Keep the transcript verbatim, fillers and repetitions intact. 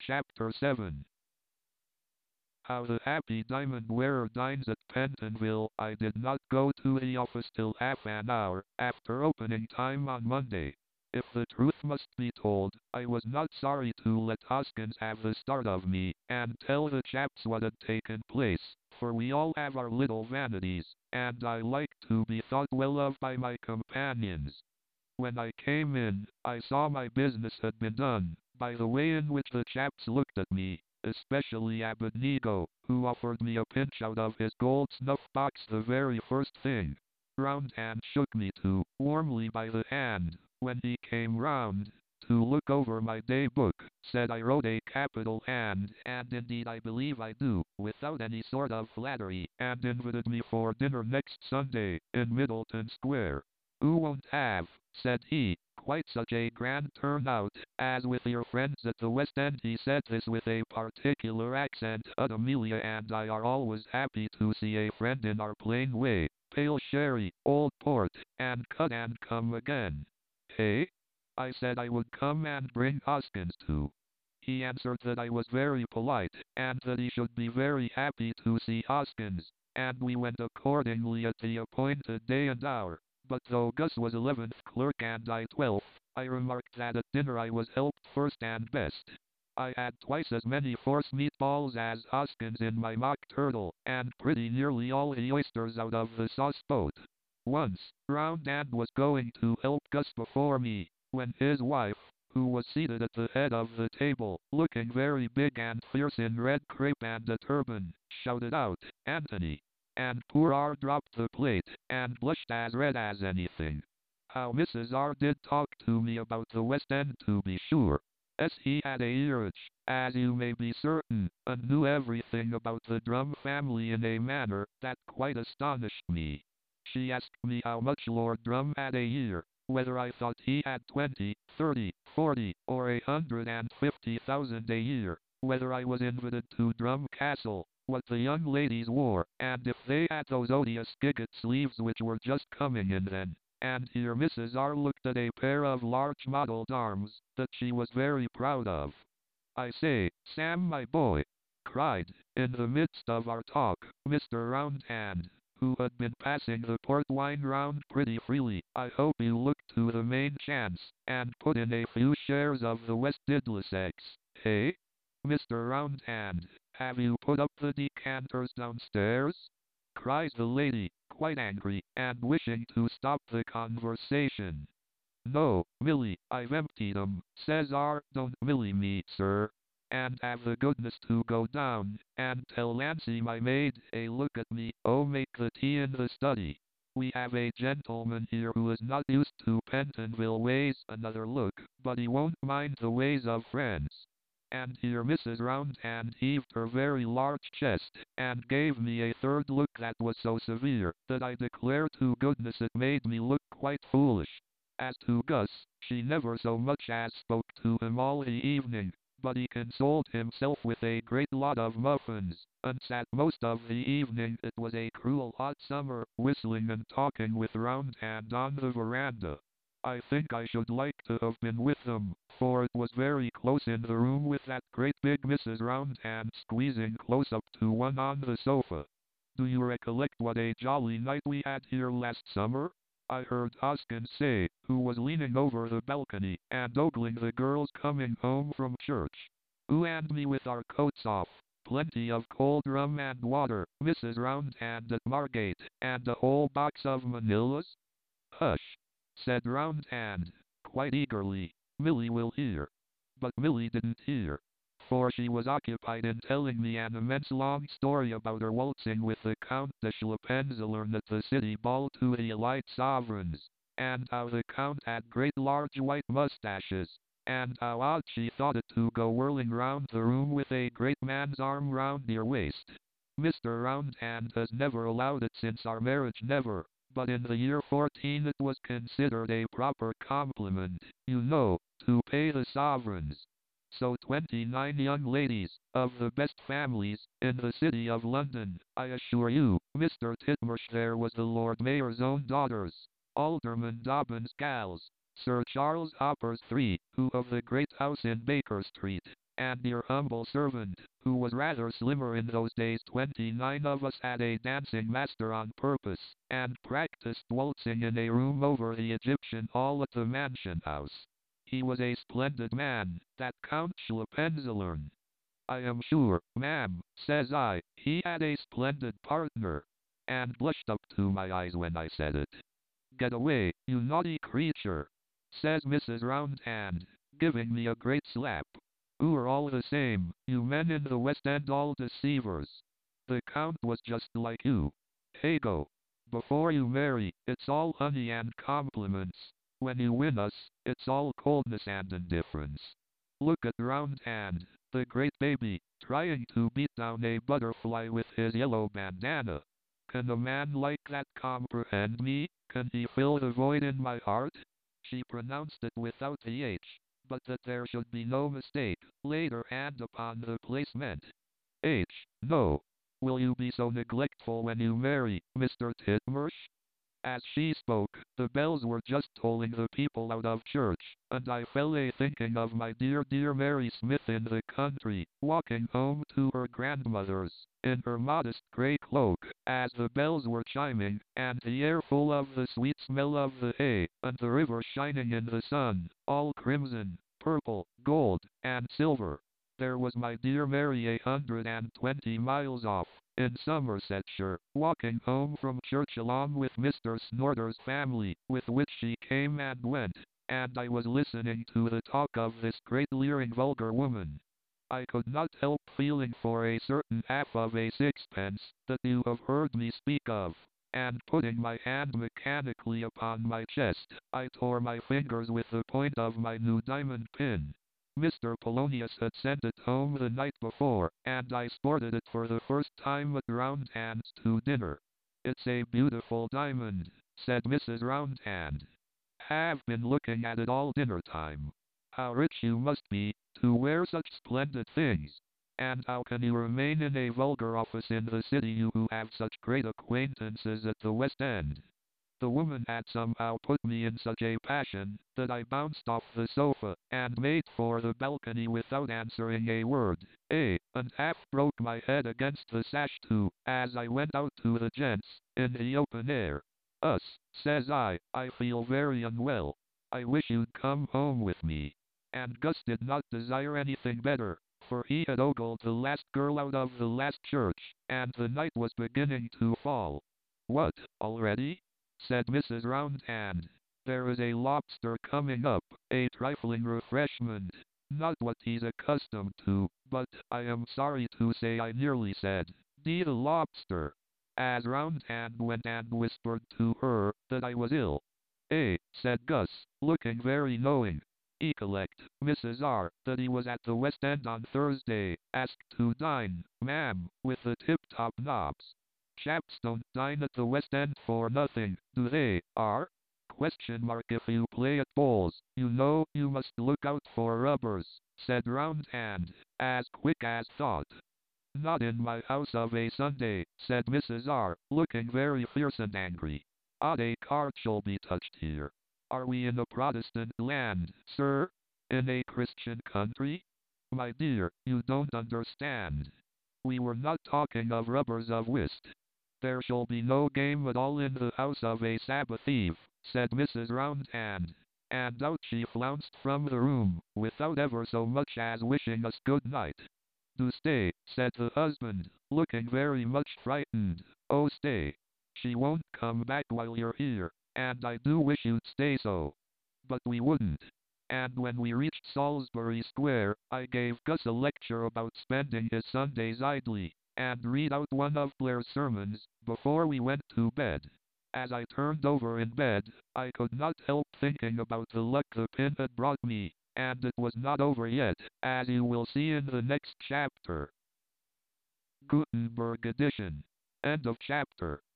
Chapter seven. How the happy diamond wearer dines at Pentonville. I did not go to the office till half an hour after opening time on Monday. If the truth must be told, I was not sorry to let Hoskins have the start of me, and tell the chaps what had taken place, for we all have our little vanities, and I like to be thought well of by my companions. When I came in, I saw my business had been done, by the way in which the chaps looked at me, especially Abednego, who offered me a pinch out of his gold snuff box the very first thing. Roundhand shook me too, warmly by the hand, when he came round, to look over my day book, said I wrote a capital hand, and indeed I believe I do, without any sort of flattery, and invited me for dinner next Sunday, in Middleton Square. "Who won't have," said he, "quite such a grand turnout, as with your friends at the West End?" He said this with a particular accent. "Aunt Amelia and I are always happy to see a friend in our plain way. Pale sherry, old port, and cut and come again." "Hey?" I said I would come and bring Hoskins too. He answered that I was very polite, and that he should be very happy to see Hoskins, and we went accordingly at the appointed day and hour. But though Gus was eleventh clerk and I twelfth, I remarked that at dinner I was helped first and best. I had twice as many force meatballs as Hoskins in my mock turtle, and pretty nearly all the oysters out of the sauce boat. Once, Roundhand was going to help Gus before me, when his wife, who was seated at the head of the table, looking very big and fierce in red crape and a turban, shouted out, "Anthony!" and poor R dropped the plate, and blushed as red as anything. How Missus R did talk to me about the West End, to be sure. As he had a earage, as you may be certain, and knew everything about the Drum family in a manner that quite astonished me. She asked me how much Lord Drum had a year, whether I thought he had twenty, thirty, forty, or a hundred and fifty thousand a year, whether I was invited to Drum Castle, what the young ladies wore, and if they had those odious gigot sleeves which were just coming in then. And here Missus R looked at a pair of large modelled arms, that she was very proud of. "I say, Sam, my boy," cried, in the midst of our talk, Mister Roundhand, who had been passing the port wine round pretty freely, "I hope you look to the main chance, and put in a few shares of the West Middlesex, hey? Mister Roundhand, have you put up the decanters downstairs?" cries the lady, quite angry, and wishing to stop the conversation. "No, Millie, I've emptied 'em," says R. "Don't Millie me, sir. And have the goodness to go down, and tell Nancy my maid, a look at me. Oh, make the tea in the study. We have a gentleman here who is not used to Pentonville ways." Another look, "but he won't mind the ways of friends." And here Missus Roundhand heaved her very large chest, and gave me a third look that was so severe, that I declare to goodness it made me look quite foolish. As to Gus, she never so much as spoke to him all the evening, but he consoled himself with a great lot of muffins, and sat most of the evening, it was a cruel hot summer, whistling and talking with Roundhand on the veranda. I think I should like to have been with them, for it was very close in the room with that great big Missus Roundhand squeezing close up to one on the sofa. Do you recollect what a jolly night we had here last summer? I heard Hoskins say, who was leaning over the balcony, and ogling the girls coming home from church. "Ooh, and me with our coats off, plenty of cold rum and water, Missus Roundhand at Margate, and a whole box of Manillas." "Hush!" said Roundhand, quite eagerly. "Millie will hear." But Millie didn't hear, for she was occupied in telling me an immense long story about her waltzing with the Count de Schlippenzalern at the city ball to the elite sovereigns, and how the Count had great large white mustaches, and how odd she thought it to go whirling round the room with a great man's arm round your waist. Mister Roundhand has never allowed it since our marriage, never. But in the year fourteen it was considered a proper compliment, you know, to pay the sovereigns. So twenty-nine young ladies, of the best families, in the city of London, I assure you, Mister Titmarsh there was the Lord Mayor's own daughters, Alderman Dobbin's gals, Sir Charles Hopper's three, who of the great house in Baker Street, and your humble servant, who was rather slimmer in those days. Twenty-nine of us had a dancing master on purpose, and practiced waltzing in a room over the Egyptian hall at the Mansion House. He was a splendid man, that Count Schlippenzalern. I am sure, ma'am, says I, he had a splendid partner, and blushed up to my eyes when I said it. Get away, you naughty creature, says Missus Roundhand, giving me a great slap. You are all the same, you men in the West End, all deceivers. The Count was just like you. Hey go. Before you marry, it's all honey and compliments. When you win us, it's all coldness and indifference. Look at Roundhand, the great baby, trying to beat down a butterfly with his yellow bandana. Can a man like that comprehend me? Can he fill the void in my heart? She pronounced it without the H, but that there should be no mistake, laid her hand upon the placement. H, no. Will you be so neglectful when you marry, Mister Titmarsh? As she spoke, the bells were just tolling the people out of church, and I fell a thinking of my dear, dear Mary Smith in the country, walking home to her grandmother's, in her modest grey cloak, as the bells were chiming, and the air full of the sweet smell of the hay, and the river shining in the sun, all crimson, purple, gold, and silver. There was my dear Mary a hundred and twenty miles off, in Somersetshire, walking home from church along with Mister Snorter's family, with which she came and went, and I was listening to the talk of this great leering vulgar woman. I could not help feeling for a certain half of a sixpence, that you have heard me speak of, and putting my hand mechanically upon my chest, I tore my fingers with the point of my new diamond pin. Mister Polonius had sent it home the night before, and I sported it for the first time at Roundhand's to dinner. It's a beautiful diamond, said Missus Roundhand. Have been looking at it all dinner time. How rich you must be, to wear such splendid things. And how can you remain in a vulgar office in the city, you who have such great acquaintances at the West End? The woman had somehow put me in such a passion, that I bounced off the sofa, and made for the balcony without answering a word, eh, and half broke my head against the sash too, as I went out to the gents, in the open air. Us, says I, I feel very unwell. I wish you'd come home with me. And Gus did not desire anything better, for he had ogled the last girl out of the last church, and the night was beginning to fall. What, already? Said Missus Roundhand. There is a lobster coming up, a trifling refreshment. Not what he's accustomed to, but, I am sorry to say, I nearly said, D the lobster, as Roundhand went and whispered to her that I was ill. Eh, said Gus, looking very knowing. Recollect, Missus R, that he was at the West End on Thursday, asked to dine, ma'am, with the tip-top knobs. Chaps don't dine at the West End for nothing, do they, R? Question mark. If you play at bowls, you know you must look out for rubbers, said Roundhand, as quick as thought. Not in my house of a Sunday, said Missus R, looking very fierce and angry. Odd a card shall be touched here. Are we in a Protestant land, sir? In a Christian country? My dear, you don't understand. We were not talking of rubbers of whist. There shall be no game at all in the house of a Sabbath Eve, said Missus Roundhand, and out she flounced from the room, without ever so much as wishing us good night. Do stay, said the husband, looking very much frightened. Oh stay. She won't come back while you're here, and I do wish you'd stay so. But we wouldn't. And when we reached Salisbury Square, I gave Gus a lecture about spending his Sundays idly, and read out one of Blair's sermons, before we went to bed. As I turned over in bed, I could not help thinking about the luck the pin had brought me, and it was not over yet, as you will see in the next chapter. Gutenberg edition. End of chapter.